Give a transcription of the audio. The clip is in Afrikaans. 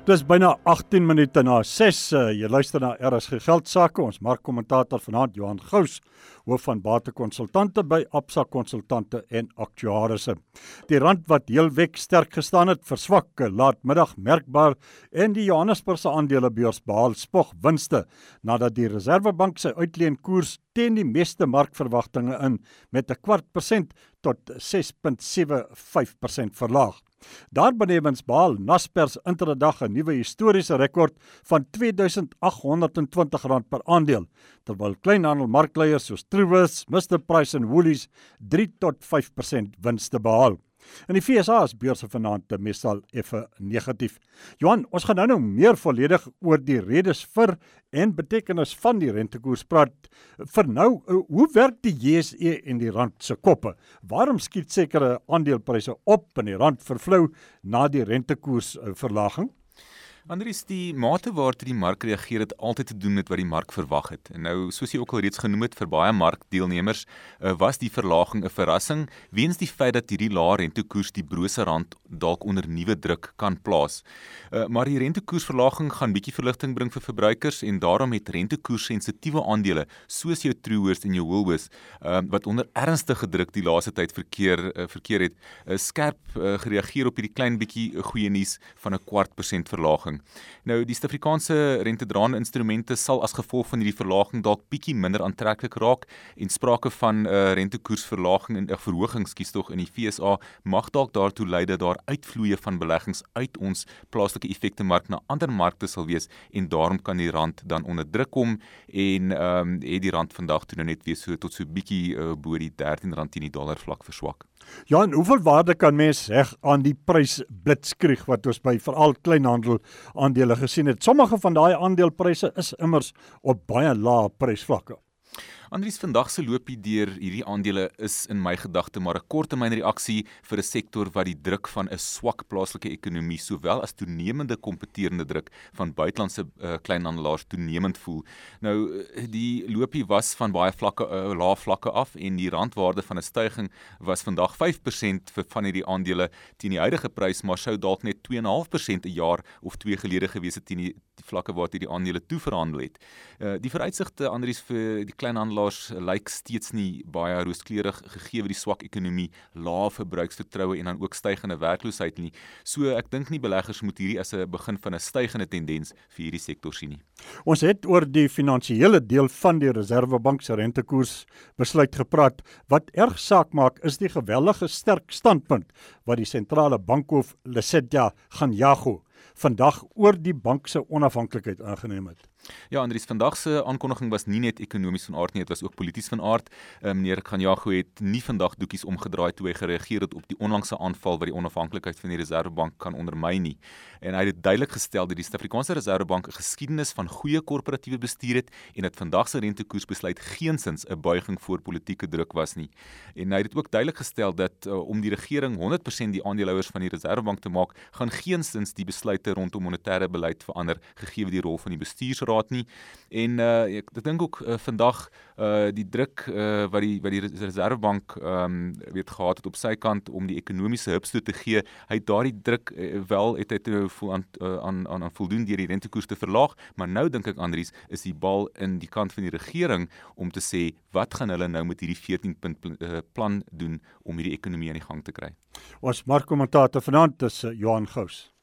Dis byna 18 minute na 6. Jy luister na RSG Geldsaake. Ons markkommentator vanaand Johan Gous, hoof van batekonsultante by Absa Konsultante en Aktuarisse. Die rand wat heel week sterk gestaan het, verswak laatmiddag merkbaar en die Johannesburgse aandelebeurs behaal spogwinste nadat die Reserwebank sy uitleenkoers teen die meeste markverwagtinge in met 0,25% tot 6,75% verlaag. Daarbenewens behaal Naspers intradag 'n nuwe historiese rekord van R2,820 per aandeel, terwyl kleinhandelmarkleiers soos Truworths, Mr Price en Woolies 3 tot 5% winste behaal. In die VSA is beurse vanaand meestal effe negatief. Johan, ons gaan nou meer volledig oor die redes vir en betekenis van die rentekoers praat. Vir nou, hoe werk die JSE en die rand se koppe? Waarom skiet sekere aandeelpryse op en die rand vervlou na die rentekoersverlaging? Andries, die mate waartoe die mark reageer het altyd te doen met wat die mark verwag het. En nou, soos jy ook al reeds genoem het, vir baie markdeelnemers was die verlaging 'n verrassing, weens die feit dat hierdie lae rentekoers die brose rand dalk onder nuwe druk kan plaas. Maar die rentekoersverlaging gaan bietjie verligting bring vir verbruikers en daarom het rentekoerssensitiewe aandele, soos jou Truworths en jou Woolworths, wat onder ernstige druk die laaste tyd verkeer het, skerp gereageer op hierdie klein bietjie goeie nuus van 'n 0,25% verlaging. Nou, die Suid-Afrikaanse rentedraende instrumente sal as gevolg van hierdie verlaging dalk bietjie minder aantreklik raak en sprake van rentekoersverlaging en verhoging in die VSA mag dalk daartoe lei dat daar uitvloeie van beleggings uit ons plaaslike effektemark na ander markte sal wees en daarom kan die rand dan onder druk kom en het die rand vandag toe nou net weer tot so bietjie bo die R13 teen die dollar vlak verswak. Ja, en hoeveel waarde kan mens heg aan die prysblitskrieg wat ons by veral kleinhandel aandele gesien het? Sommige van daai aandeelpryse is immers op baie lae prysvlakke. Andries, vandag se loopie deur hierdie aandele is in my gedagte maar 'n korttermynreaksie vir 'n sektor wat die druk van 'n swak plaaslike ekonomie sowel as toenemende kompeterende druk van buitelandse kleinhandelaars toenemend voel. Nou, die loopie was van baie lae vlakke af en die randwaarde van 'n styging was vandag 5% vir van hierdie aandele teen die huidige prys, maar sou dalk net 2,5% 'n jaar of 2 gelede gewees het teen die vlakke waar die aandele toe verhandel het. Die vooruitsigte, Andries, vir die kleinhandelaars lyk steeds nie baie rooskleurig gegee die swak ekonomie, lae verbruiksvertroue en dan ook stygende werkloosheid nie. So ek dink nie beleggers moet hierdie as 'n begin van 'n stygende tendens vir hierdie sektor sien nie. Ons het oor die finansiële deel van die Reserwebank se rentekoers besluit gepraat. Wat erg saak maak is die geweldige sterk standpunt wat die sentrale bankhoof Lesetja Kganyago vandag oor die bank se onafhanklikheid aangeneem het. Ja, Andries, vandag se aankondiging was nie net ekonomies van aard nie, dit was ook polities van aard. Meneer Kganyago het nie vandag doekies omgedraai toe hy gereageer het op die onlangse aanval wat die onafhanklikheid van die Reserwebank kan ondermyn nie. En hy het dit duidelik gestel dat die Suid-Afrikaanse Reserwebank 'n geskiedenis van goeie korporatiewe bestuur het en dat vandag se rentekoersbesluit geensins 'n buiging voor politieke druk was nie. En hy het dit ook duidelik gestel dat om die regering 100% die aandeelhouers van die Reserwebank te maak, gaan geensins die besluite rondom monetêre beleid verander, gegee die rol van die bestuursraad nie. En ek dink ook vandag die druk wat die Reserwebank gehad het op sy kant om die ekonomiese hupstoot te gee, hy het daardie druk wel het aan voldoen deur die rentekoers te verlaag, maar nou dink ek, Andries, is die bal in die kant van die regering om te sê, wat gaan hulle nou met hierdie 14-punt plan doen om hierdie ekonomie aan die gang te kry? Ons markkommentator vanaand is Johan Gous.